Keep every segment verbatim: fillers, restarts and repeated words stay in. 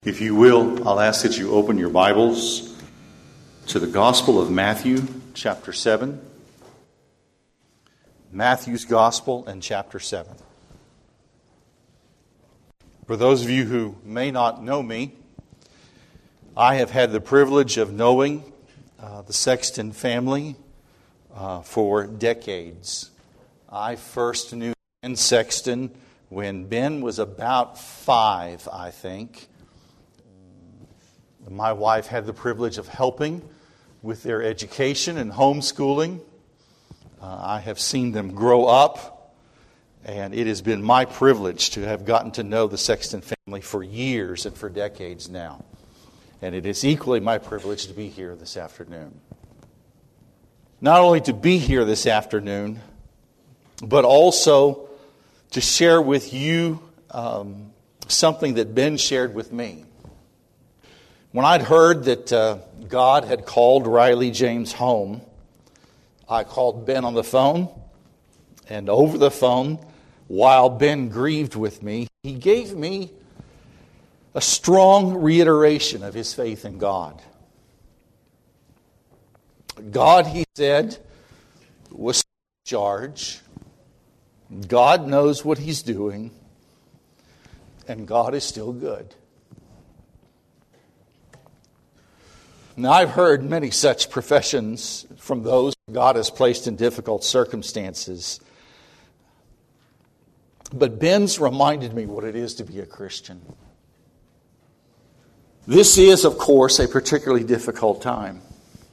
If you will, I'll ask that you open your Bibles to the Gospel of Matthew, chapter seven. Matthew's Gospel and chapter seven. For those of you who may not know me, I have had the privilege of knowing uh, the Sexton family uh, for decades. I first knew Ben Sexton when Ben was about five, I think. My wife had the privilege of helping with their education and homeschooling. Uh, I have seen them grow up, and it has been my privilege to have gotten to know the Sexton family for years and for decades now. And it is equally my privilege to be here this afternoon. Not only to be here this afternoon, but also to share with you um, something that Ben shared with me. When I'd heard that uh, God had called Riley James home, I called Ben on the phone, and over the phone, while Ben grieved with me, he gave me a strong reiteration of his faith in God. God, he said, was in charge. God knows what he's doing, and God is still good. Now, I've heard many such professions from those God has placed in difficult circumstances. But Ben's reminded me what it is to be a Christian. This is, of course, a particularly difficult time.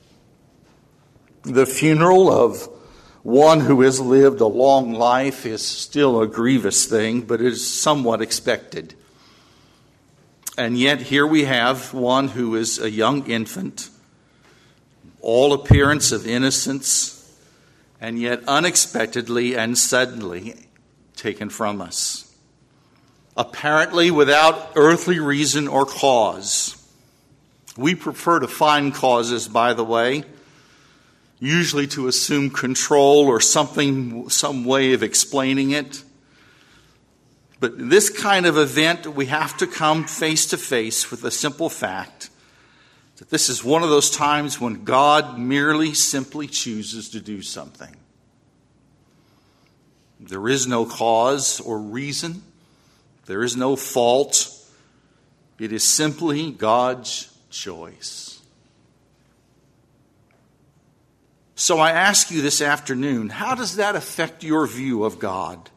The funeral of one who has lived a long life is still a grievous thing, but it is somewhat expected. And yet here we have one who is a young infant, all appearance of innocence, and yet unexpectedly and suddenly taken from us. Apparently without earthly reason or cause. We prefer to find causes, by the way, usually to assume control or something, some way of explaining it. But this kind of event, we have to come face to face with the simple fact that this is one of those times when God merely simply chooses to do something. There is no cause or reason. There is no fault. It is simply God's choice. So I ask you this afternoon, how does that affect your view of God?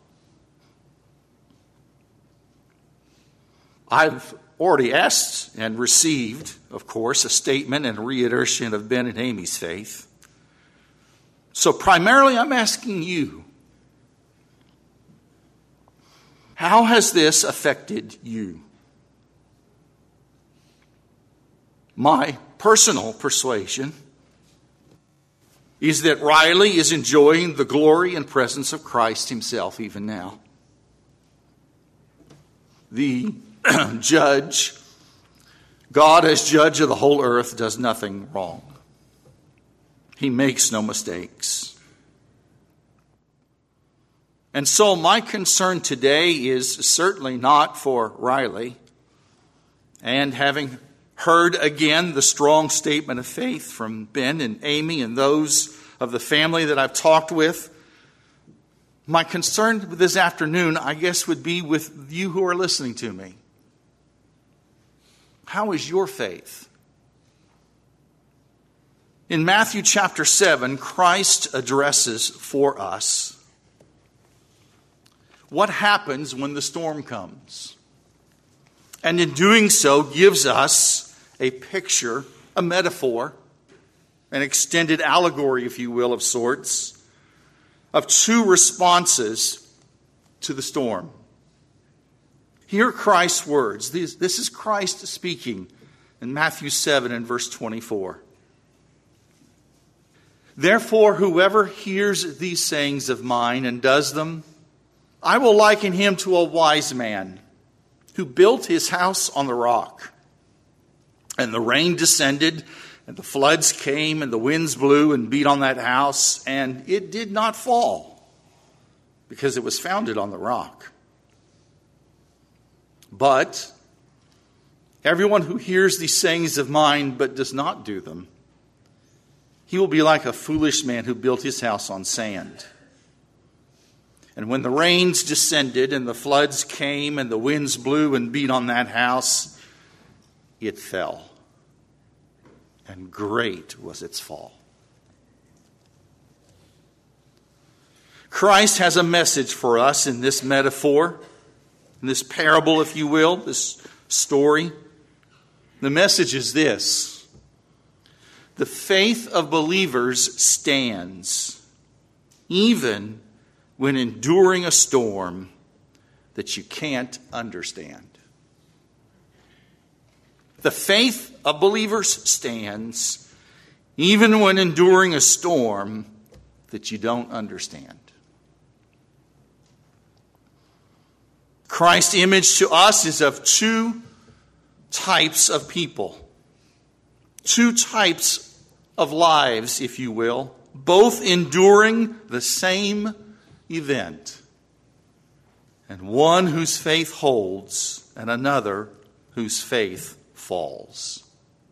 I've already asked and received, of course, a statement and reiteration of Ben and Amy's faith. So primarily I'm asking you, how has this affected you? My personal persuasion is that Riley is enjoying the glory and presence of Christ himself even now. The judge, God as judge of the whole earth, does nothing wrong. He makes no mistakes. And so my concern today is certainly not for Riley. And having heard again the strong statement of faith from Ben and Amy and those of the family that I've talked with, my concern this afternoon, I guess, would be with you who are listening to me. How is your faith? In Matthew chapter seven, Christ addresses for us what happens when the storm comes. And in doing so, gives us a picture, a metaphor, an extended allegory, if you will, of sorts, of two responses to the storm. Hear Christ's words. This, this is Christ speaking in Matthew seven and verse twenty-four. Therefore, whoever hears these sayings of mine and does them, I will liken him to a wise man who built his house on the rock. And the rain descended, and the floods came, and the winds blew and beat on that house, and it did not fall, because it was founded on the rock. But Everyone who hears these sayings of mine but does not do them, he will be like a foolish man who built his house on sand. And when the rains descended and the floods came and the winds blew and beat on that house, it fell. And great was its fall. Christ has a message for us in this metaphor, in this parable, if you will, this story. The message is this: the faith of believers stands even when enduring a storm that you can't understand. The faith of believers stands even when enduring a storm that you don't understand. Christ's image to us is of two types of people, two types of lives, if you will, both enduring the same event, and one whose faith holds and another whose faith falls.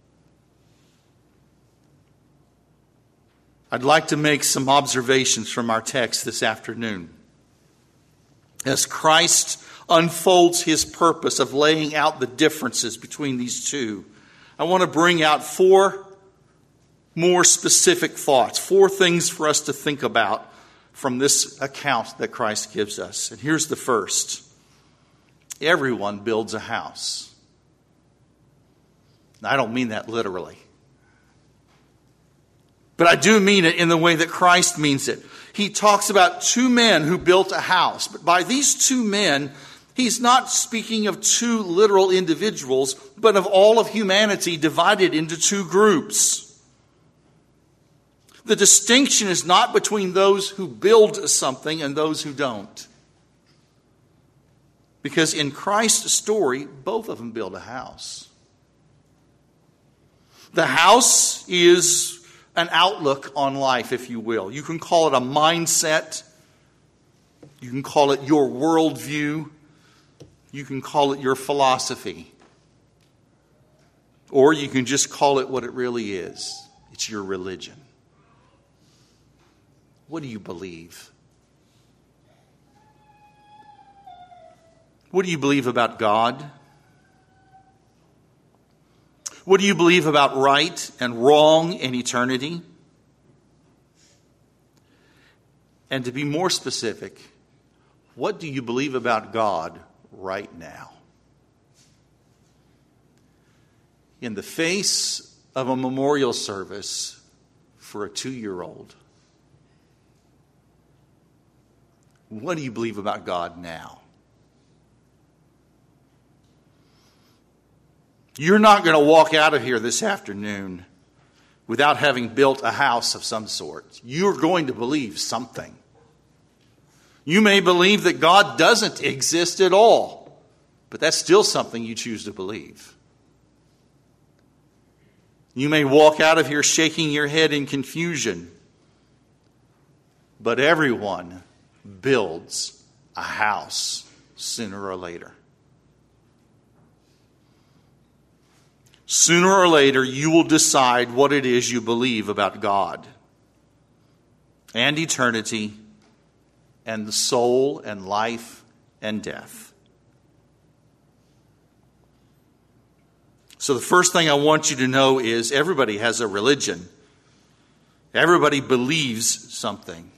I'd like to make some observations from our text this afternoon. As Christ unfolds his purpose of laying out the differences between these two, I want to bring out four more specific thoughts, four things for us to think about from this account that Christ gives us. And here's the first. Everyone builds a house. Now, I don't mean that literally, but I do mean it in the way that Christ means it. He talks about two men who built a house, but by these two men, he's not speaking of two literal individuals, but of all of humanity divided into two groups. The distinction is not between those who build something and those who don't. Because in Christ's story, both of them build a house. The house is an outlook on life, if you will. You can call it a mindset. You can call it your worldview. You can call it your philosophy. Or you can just call it what it really is. It's your religion. What do you believe? What do you believe about God? What do you believe about right and wrong and eternity? And to be more specific, what do you believe about God right now? In the face of a memorial service for a two-year-old, what do you believe about God now? You're not going to walk out of here this afternoon without having built a house of some sort. You're going to believe something. You may believe that God doesn't exist at all, but that's still something you choose to believe. You may walk out of here shaking your head in confusion, but everyone builds a house sooner or later. Sooner or later, you will decide what it is you believe about God and eternity and the soul and life and death. So the first thing I want you to know is everybody has a religion. Everybody believes something.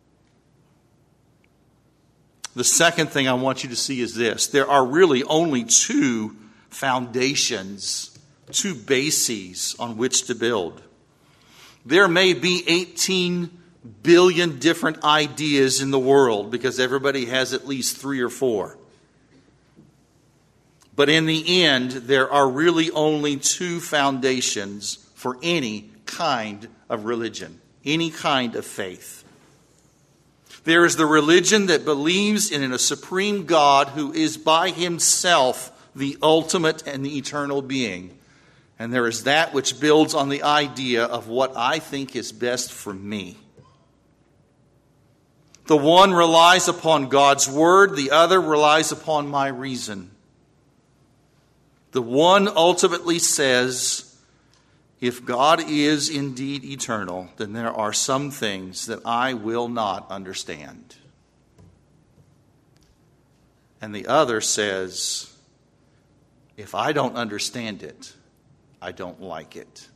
The second thing I want you to see is this. There are really only two foundations, two bases on which to build. There may be eighteen billion different ideas in the world because everybody has at least three or four. But in the end, there are really only two foundations for any kind of religion, any kind of faith. There is the religion that believes in a supreme God who is by himself the ultimate and the eternal being. And there is that which builds on the idea of what I think is best for me. The one relies upon God's word, the other relies upon my reason. The one ultimately says, if God is indeed eternal, then there are some things that I will not understand. And the other says, if I don't understand it, I don't like it.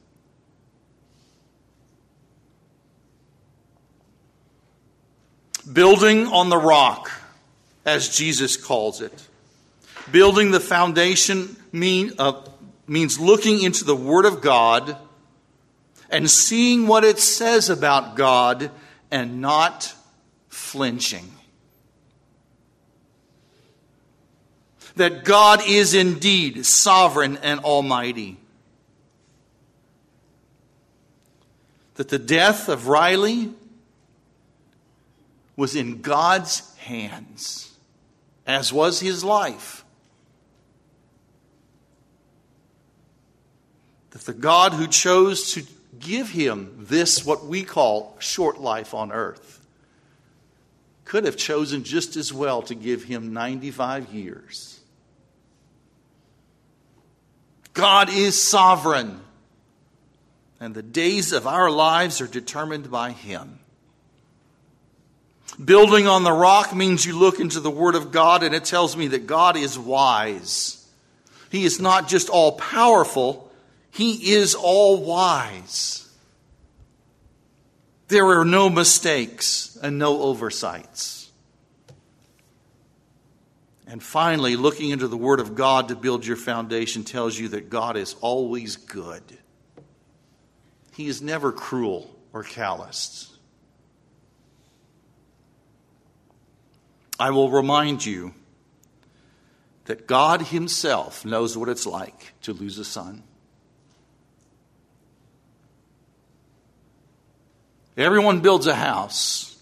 Building on the rock, as Jesus calls it. Building the foundation mean, uh, means looking into the Word of God and seeing what it says about God and not flinching. That God is indeed sovereign and almighty. That the death of Riley was in God's hands, as was his life. That the God who chose to give him this, what we call short life on earth, could have chosen just as well to give him ninety-five years. God is sovereign, and the days of our lives are determined by him. Building on the rock means you look into the Word of God and it tells me that God is wise. He is not just all powerful, he is all wise. There are no mistakes and no oversights. And finally, looking into the Word of God to build your foundation tells you that God is always good. He is never cruel or calloused. I will remind you that God himself knows what it's like to lose a son. Everyone builds a house.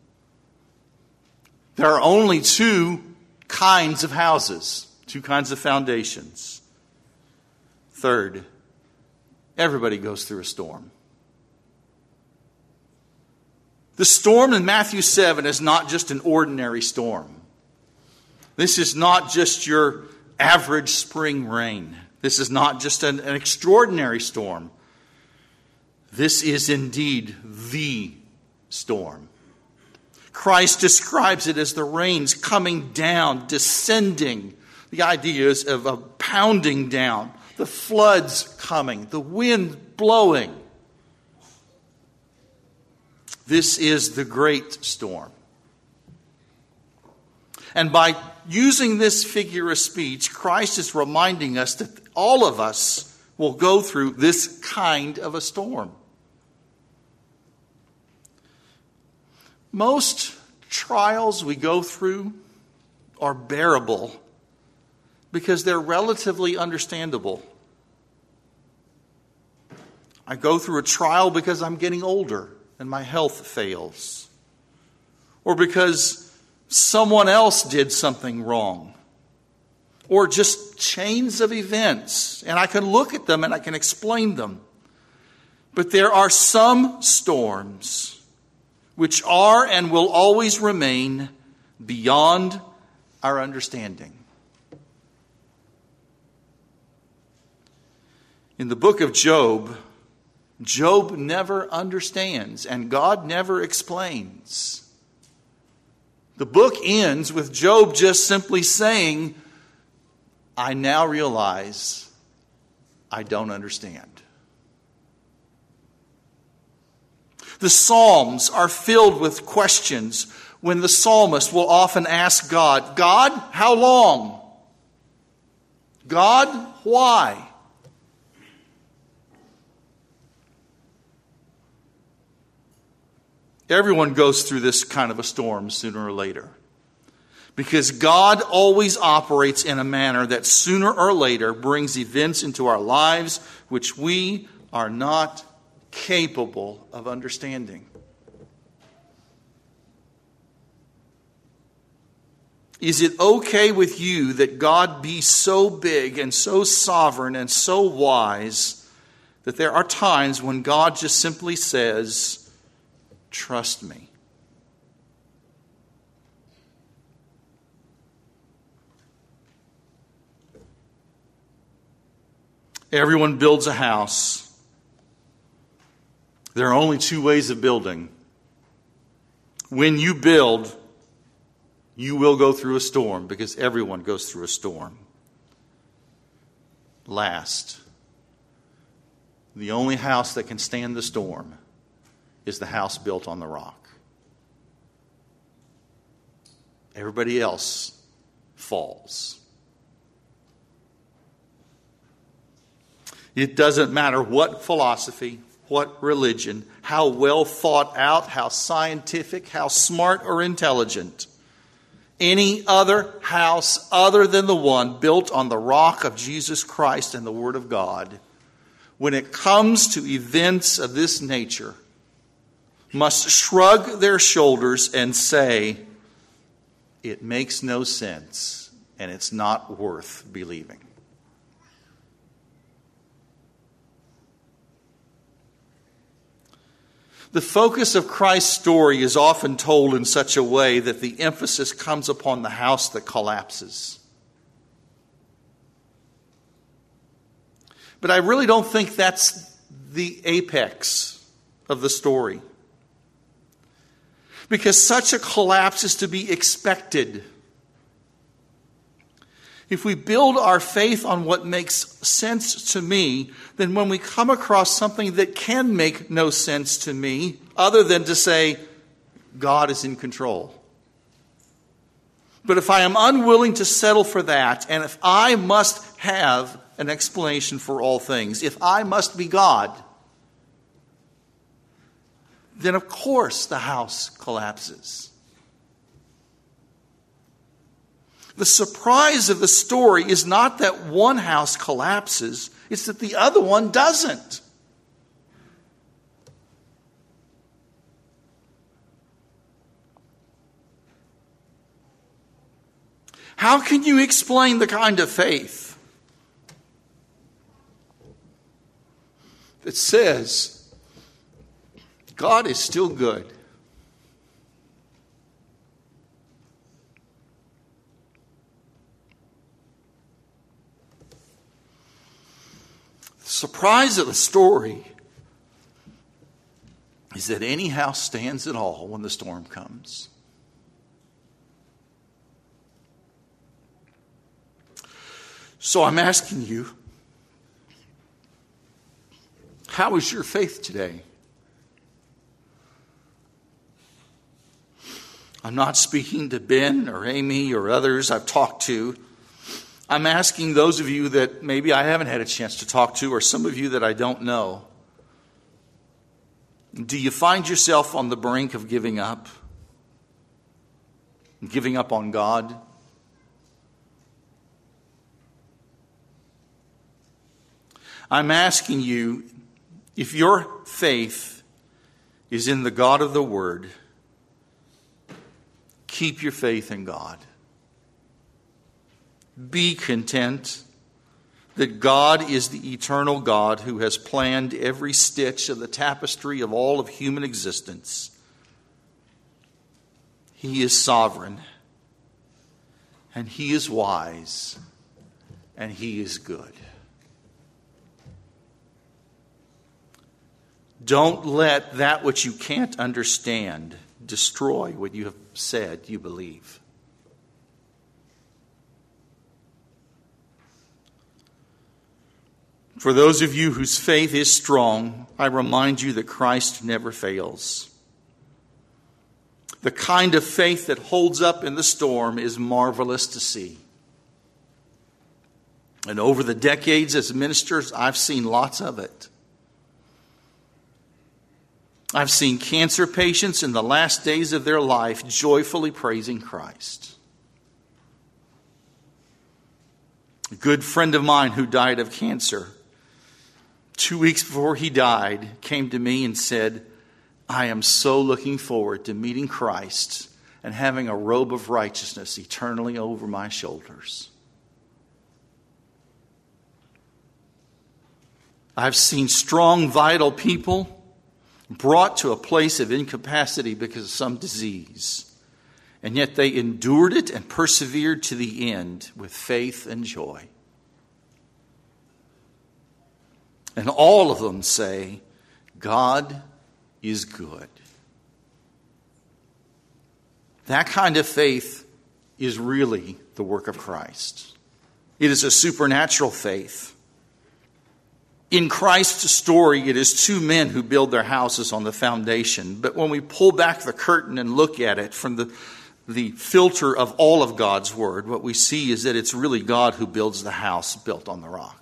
There are only two kinds of houses, two kinds of foundations. Third, everybody goes through a storm. The storm in Matthew seven is not just an ordinary storm. This is not just your average spring rain. This is not just an, an extraordinary storm. This is indeed the storm. Christ describes it as the rains coming down, descending. The idea is of a pounding down, the floods coming, the wind blowing. This is the great storm. And by using this figure of speech, Christ is reminding us that all of us will go through this kind of a storm. Most trials we go through are bearable because they're relatively understandable. I go through a trial because I'm getting older and my health fails, or because someone else did something wrong, or just chains of events, and I can look at them and I can explain them. But there are some storms which are and will always remain beyond our understanding. In the book of Job, Job never understands and God never explains. The book ends with Job just simply saying, I now realize I don't understand. The Psalms are filled with questions when the psalmist will often ask God, God, how long? God, why? Everyone goes through this kind of a storm sooner or later. Because God always operates in a manner that sooner or later brings events into our lives which we are not capable of understanding. Is it okay with you that God be so big and so sovereign and so wise that there are times when God just simply says, trust me? Everyone builds a house. There are only two ways of building. When you build, you will go through a storm, because everyone goes through a storm. Last, the only house that can stand the storm is the house built on the rock. Everybody else falls. It doesn't matter what philosophy, what religion, how well thought out, how scientific, how smart or intelligent. Any other house other than the one built on the rock of Jesus Christ and the Word of God, when it comes to events of this nature, must shrug their shoulders and say, it makes no sense and it's not worth believing. The focus of Christ's story is often told in such a way that the emphasis comes upon the house that collapses. But I really don't think that's the apex of the story, because such a collapse is to be expected. If we build our faith on what makes sense to me, then when we come across something that can make no sense to me, other than to say, God is in control. But if I am unwilling to settle for that, and if I must have an explanation for all things, if I must be God, then of course the house collapses. The surprise of the story is not that one house collapses, it's that the other one doesn't. How can you explain the kind of faith that says God is still good? The surprise of the story is that any house stands at all when the storm comes. So I'm asking you, how is your faith today? I'm not speaking to Ben or Amy or others I've talked to. I'm asking those of you that maybe I haven't had a chance to talk to, or some of you that I don't know. Do you find yourself on the brink of giving up? Giving up on God? I'm asking you, if your faith is in the God of the Word, keep your faith in God. Be content that God is the eternal God who has planned every stitch of the tapestry of all of human existence. He is sovereign, and He is wise, and He is good. Don't let that which you can't understand destroy what you have said you believe. For those of you whose faith is strong, I remind you that Christ never fails. The kind of faith that holds up in the storm is marvelous to see. And over the decades as ministers, I've seen lots of it. I've seen cancer patients in the last days of their life joyfully praising Christ. A good friend of mine who died of cancer, two weeks before he died, came to me and said, I am so looking forward to meeting Christ and having a robe of righteousness eternally over my shoulders. I've seen strong, vital people brought to a place of incapacity because of some disease, and yet they endured it and persevered to the end with faith and joy. And all of them say, God is good. That kind of faith is really the work of Christ. It is a supernatural faith. In Christ's story, it is two men who build their houses on the foundation. But when we pull back the curtain and look at it from the, the filter of all of God's Word, what we see is that it's really God who builds the house built on the rock.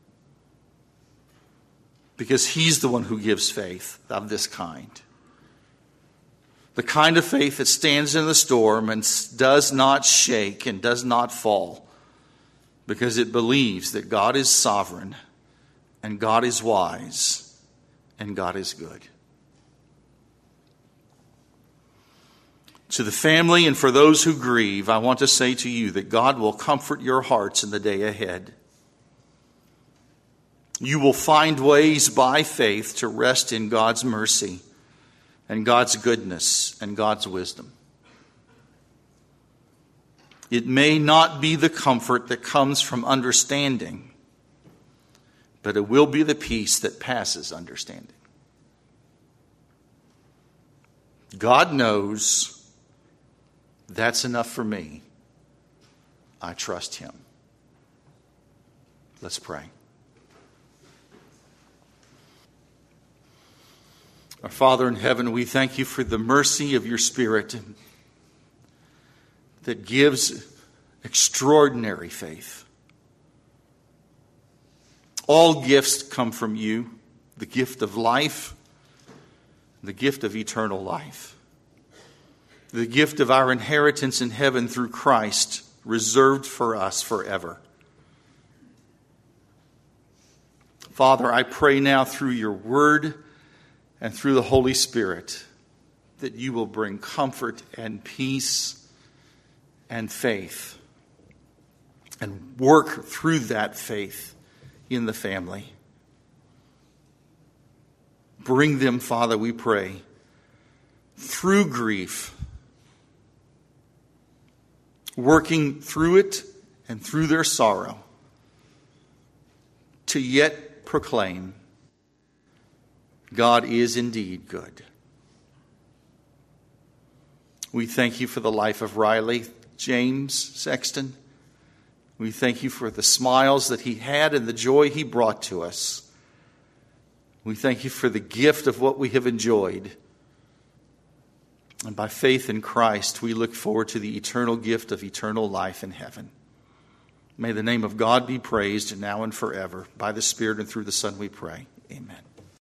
Because He's the one who gives faith of this kind. The kind of faith that stands in the storm and does not shake and does not fall. Because it believes that God is sovereign and God is wise and God is good. To the family and for those who grieve, I want to say to you that God will comfort your hearts in the day ahead. You will find ways by faith to rest in God's mercy and God's goodness and God's wisdom. It may not be the comfort that comes from understanding, but it will be the peace that passes understanding. God knows that's enough for me. I trust Him. Let's pray. Our Father in heaven, we thank You for the mercy of Your Spirit that gives extraordinary faith. All gifts come from You, the gift of life, the gift of eternal life, the gift of our inheritance in heaven through Christ, reserved for us forever. Father, I pray now through Your Word and through the Holy Spirit that You will bring comfort and peace and faith and work through that faith in the family. Bring them, Father, we pray, through grief, working through it and through their sorrow, to yet proclaim God is indeed good. We thank You for the life of Riley James Sexton. We thank You for the smiles that he had and the joy he brought to us. We thank You for the gift of what we have enjoyed. And by faith in Christ, we look forward to the eternal gift of eternal life in heaven. May the name of God be praised now and forever. By the Spirit and through the Son we pray. Amen.